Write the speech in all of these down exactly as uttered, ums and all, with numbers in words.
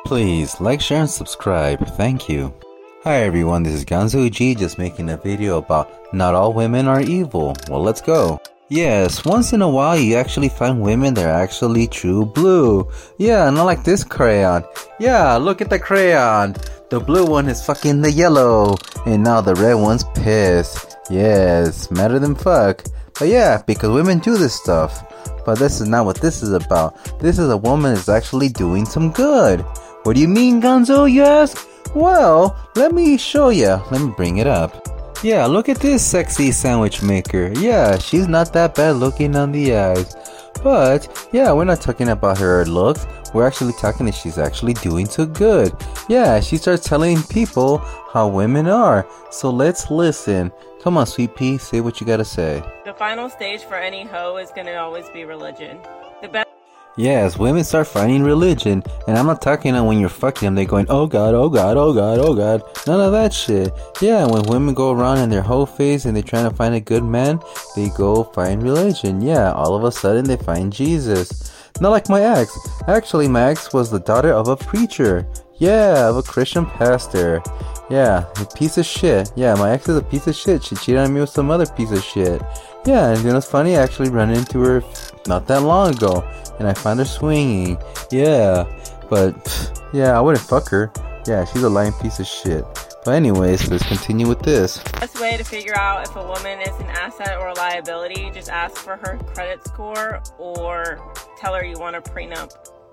Please like, share, and subscribe. Thank you. Hi everyone, this is Ganzo G, just making a video about not all women are evil. Well, let's go. Yes, once in a while you actually find women that are actually true blue. Yeah, not like this crayon. Yeah, look at the crayon. The blue one is fucking the yellow, and now the red one's pissed. Yes, madder than fuck. But yeah, because women do this stuff. But this is not what this is about. This is a woman that's actually doing some good. What do you mean, Gonzo, you ask? Well, let me show ya. Let me bring it up. Yeah, look at this sexy sandwich maker. Yeah, she's not that bad looking on the eyes. But, yeah, we're not talking about her looks. We're actually talking that she's actually doing so good. Yeah, she starts telling people how women are. So let's listen. Come on, sweet pea, say what you gotta say. The final stage for any hoe is gonna always be religion. The best. Yes, women start finding religion, and I'm not talking about when you're fucking them, they're going, oh god, oh god, oh god, oh god, none of that shit. Yeah, when women go around in their whole phase and they're trying to find a good man, they go find religion. Yeah, all of a sudden they find Jesus. Not like my ex. Actually, my ex was the daughter of a preacher. Yeah, of a Christian pastor. Yeah, a piece of shit. Yeah, my ex is a piece of shit. She cheated on me with some other piece of shit. Yeah, and you know what's funny? I actually ran into her not that long ago, and I found her swinging. Yeah, but pff, yeah, I wouldn't fuck her. Yeah, she's a lying piece of shit. But anyways, let's continue with this. The best way to figure out if a woman is an asset or a liability, just ask for her credit score or tell her you want a prenup.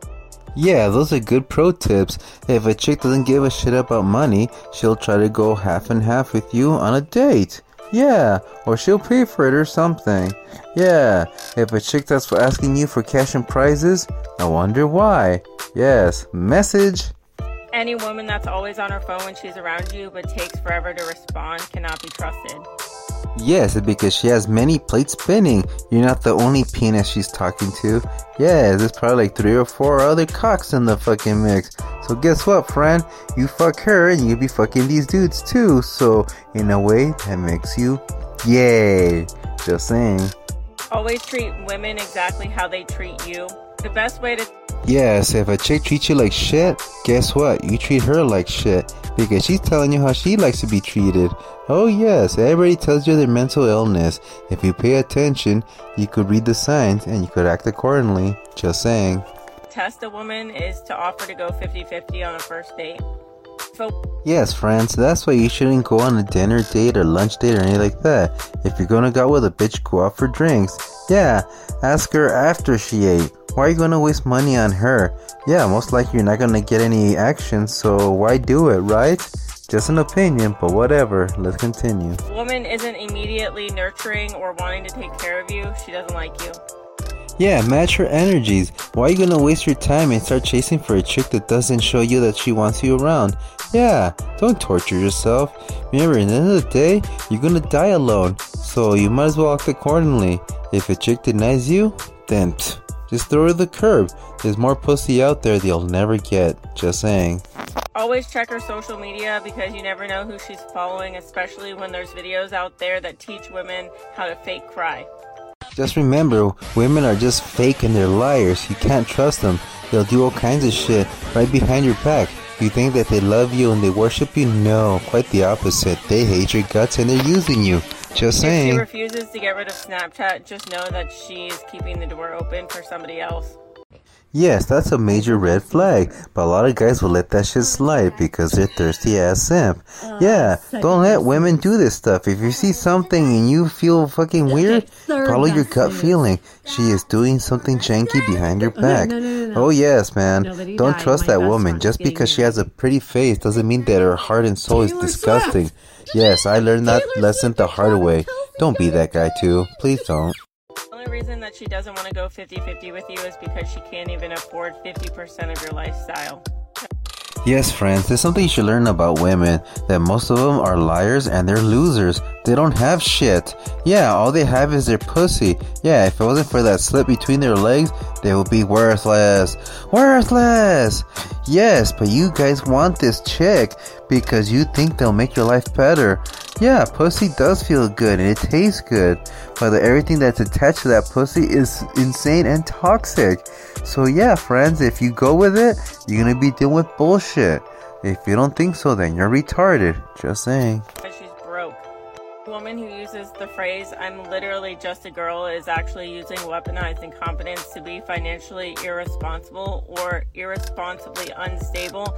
Yeah, those are good pro tips. If a chick doesn't give a shit about money, she'll try to go half and half with you on a date. Yeah, or she'll pay for it or something. Yeah, if a chick that's asking you for cash and prizes, I wonder why. Yes, message. Any woman that's always on her phone when she's around you but takes forever to respond cannot be trusted. Yes, because she has many plates spinning. You're not the only penis she's talking to. Yeah, there's probably like three or four other cocks in the fucking mix. So guess what, friend? You fuck her and you be fucking these dudes too. So in a way, that makes you yay. Just saying. Always treat women exactly how they treat you. The best way to... Yes, if a chick treats you like shit, guess what? You treat her like shit. Because she's telling you how she likes to be treated. Oh yes, everybody tells you their mental illness. If you pay attention, you could read the signs and you could act accordingly. Just saying. Test a woman is to offer to go fifty-fifty on a first date. So yes, friends, that's why you shouldn't go on a dinner date or lunch date or anything like that. If you're gonna go out with a bitch, go out for drinks. Yeah, ask her after she ate. Why are you gonna waste money on her? Yeah, most likely you're not gonna get any action, so why do it, right? Just an opinion, but whatever. Let's continue. A woman isn't immediately nurturing or wanting to take care of you. She doesn't like you. Yeah, match her energies. Why are you gonna waste your time and start chasing for a chick that doesn't show you that she wants you around? Yeah, don't torture yourself. Remember, at the end of the day, you're gonna die alone, so you might as well act accordingly. If a chick denies you, then pfft, just throw her the curb. There's more pussy out there that you'll never get. Just saying. Always check her social media because you never know who she's following, especially when there's videos out there that teach women how to fake cry. Just remember, women are just fake and they're liars. You can't trust them. They'll do all kinds of shit right behind your back. You think that they love you and they worship you? No, quite the opposite. They hate your guts and they're using you. Just saying. If she refuses to get rid of Snapchat, just know that she's keeping the door open for somebody else. Yes, that's a major red flag, but a lot of guys will let that shit slide because they're thirsty ass simp. Yeah, don't let women do this stuff. If you see something and you feel fucking weird, follow your gut feeling. She is doing something janky behind your back. Oh yes, man. Don't trust that woman. Just because she has a pretty face doesn't mean that her heart and soul is disgusting. Yes, I learned that lesson the hard way. Don't be that guy too. Please don't. The only reason that she doesn't want to go fifty-fifty with you is because she can't even afford fifty percent of your lifestyle. Yes, friends, there's something you should learn about women, that most of them are liars and they're losers. They don't have shit. Yeah, all they have is their pussy. Yeah, if it wasn't for that slit between their legs, they would be worthless. Worthless! Yes, but you guys want this chick because you think they'll make your life better. Yeah, pussy does feel good and it tastes good, but the, everything that's attached to that pussy is insane and toxic. So yeah, friends, if you go with it, you're gonna be dealing with bullshit. If you don't think so, then you're retarded. Just saying. She's broke. A woman who uses the phrase, "I'm literally just a girl," is actually using weaponized incompetence to be financially irresponsible or irresponsibly unstable.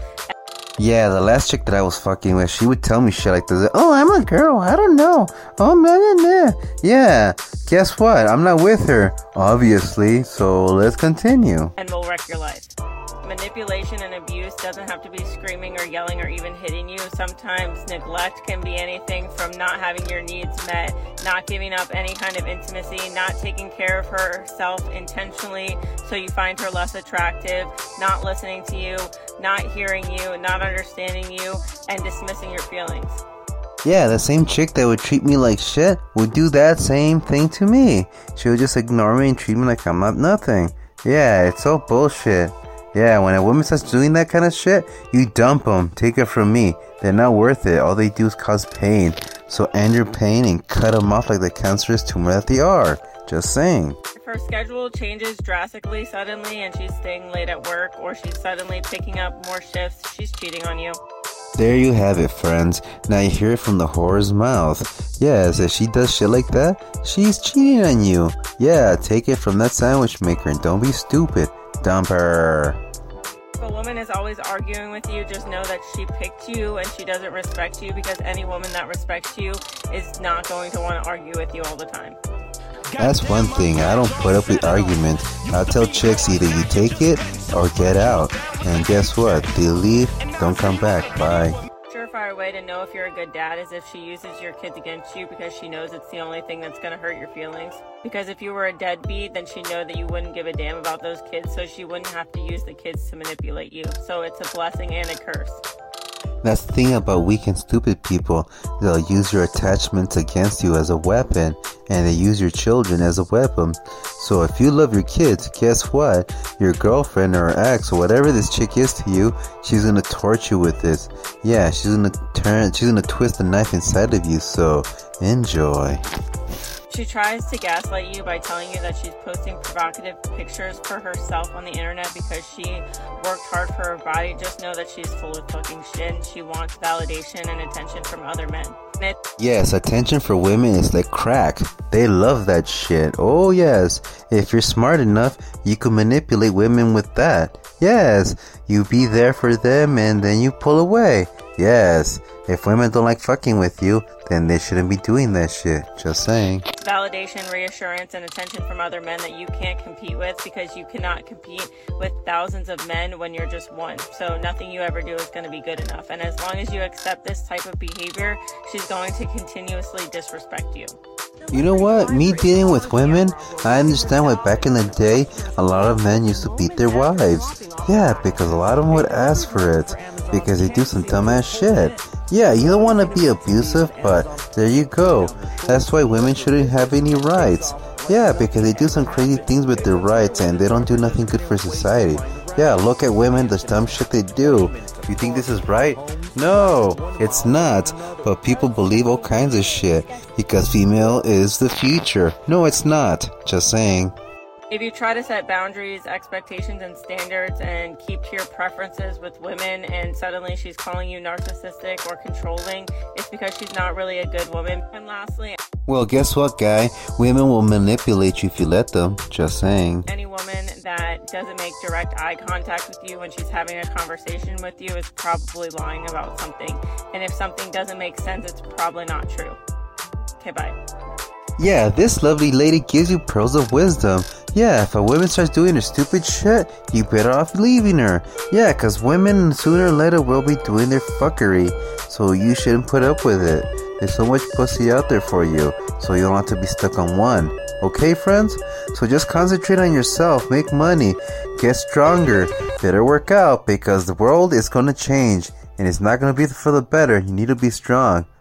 Yeah, the last chick that I was fucking with, she would tell me shit like this. Oh, I'm a girl. I don't know. Oh, man, man. Yeah, guess what? I'm not with her, obviously. So let's continue. And will wreck your life. Manipulation and abuse doesn't have to be screaming or yelling or even hitting you. Sometimes neglect can be anything from not having your needs met, not giving up any kind of intimacy, not taking care of herself intentionally so you find her less attractive, not listening to you, not hearing you, not understanding you, and dismissing your feelings. Yeah, the same chick that would treat me like shit would do that same thing to me. She would just ignore me and treat me like I'm not nothing. Yeah, it's all bullshit. Yeah, when a woman starts doing that kind of shit, you dump them. Take it from me. They're not worth it. All they do is cause pain. So end your pain and cut them off like the cancerous tumor that they are. Just saying. If her schedule changes drastically suddenly and she's staying late at work or she's suddenly picking up more shifts, she's cheating on you. There you have it, friends. Now you hear it from the whore's mouth. Yes, if she does shit like that, she's cheating on you. Yeah, take it from that sandwich maker and don't be stupid. Dump her. If a woman is always arguing with you, just know that she picked you and she doesn't respect you, because any woman that respects you is not going to want to argue with you all the time. That's one thing. I don't put up with arguments. I'll tell chicks either you take it or get out. And guess what? They leave, don't come back. Bye. Surefire way to know if you're a good dad is if she uses your kids against you because she knows it's the only thing that's going to hurt your feelings. Because if you were a deadbeat, then she'd know that you wouldn't give a damn about those kids, so she wouldn't have to use the kids to manipulate you. So it's a blessing and a curse. That's the thing about weak and stupid people. They'll use your attachments against you as a weapon, and they use your children as a weapon. So if you love your kids, guess what? Your girlfriend or ex or whatever this chick is to you, she's gonna torture you with this. Yeah, she's gonna turn, she's gonna twist the knife inside of you, so enjoy. She tries to gaslight you by telling you that she's posting provocative pictures for herself on the internet because she worked hard for her body. Just know that she's full of fucking shit and she wants validation and attention from other men. It- yes, attention for women is like crack. They love that shit. Oh yes, if you're smart enough, you can manipulate women with that. Yes, you be there for them and then you pull away. Yes, if women don't like fucking with you, then they shouldn't be doing that shit. Just saying. Validation, reassurance, and attention from other men that you can't compete with, because you cannot compete with thousands of men when you're just one. So nothing you ever do is going to be good enough. And as long as you accept this type of behavior, she's going to continuously disrespect you. You know what? Me dealing with women, I understand why back in the day, a lot of men used to beat their wives. Yeah, because a lot of them would ask for it. Because they do some dumbass shit. Yeah, you don't want to be abusive, but there you go. That's why women shouldn't have any rights. Yeah, because they do some crazy things with their rights and they don't do nothing good for society. Yeah, look at women, the dumb shit they do. You think this is right? No, it's not. But people believe all kinds of shit because female is the future. No, it's not. Just saying. If you try to set boundaries, expectations, and standards and keep to your preferences with women and suddenly she's calling you narcissistic or controlling, it's because she's not really a good woman. And lastly, well, guess what, guy? Women will manipulate you if you let them. Just saying. Any woman that doesn't make direct eye contact with you when she's having a conversation with you is probably lying about something. And if something doesn't make sense, it's probably not true. Okay, bye. Yeah, this lovely lady gives you pearls of wisdom. Yeah, if a woman starts doing her stupid shit, you better off leaving her. Yeah, cause women sooner or later will be doing their fuckery. So you shouldn't put up with it. There's so much pussy out there for you, so you don't have to be stuck on one. Okay, friends? So just concentrate on yourself, make money, get stronger, better work out, because the world is gonna change, and it's not gonna be for the better. You need to be strong.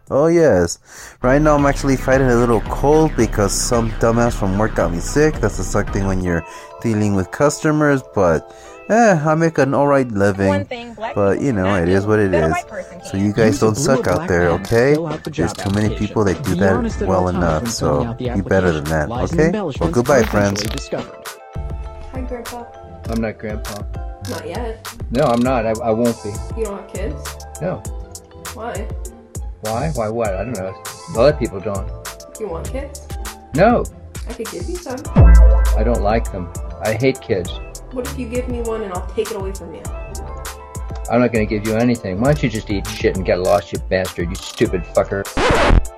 Oh yes, right now I'm actually fighting a little cold because some dumbass from work got me sick. That's the suck thing when you're dealing with customers, but eh, I make an alright living. Thing, but you know, it is what it is. So you guys don't suck out there, okay? There's too many people that do that well enough, so be better than that, okay? Well, goodbye, friends. Hi, Grandpa. I'm not Grandpa. Not yet. No, I'm not. I, I won't be. You don't have kids? No. Why? Why? Why what? I don't know. Other people don't. You want kids? No. I could give you some. I don't like them. I hate kids. What if you give me one and I'll take it away from you? I'm not going to give you anything. Why don't you just eat shit and get lost, you bastard, you stupid fucker.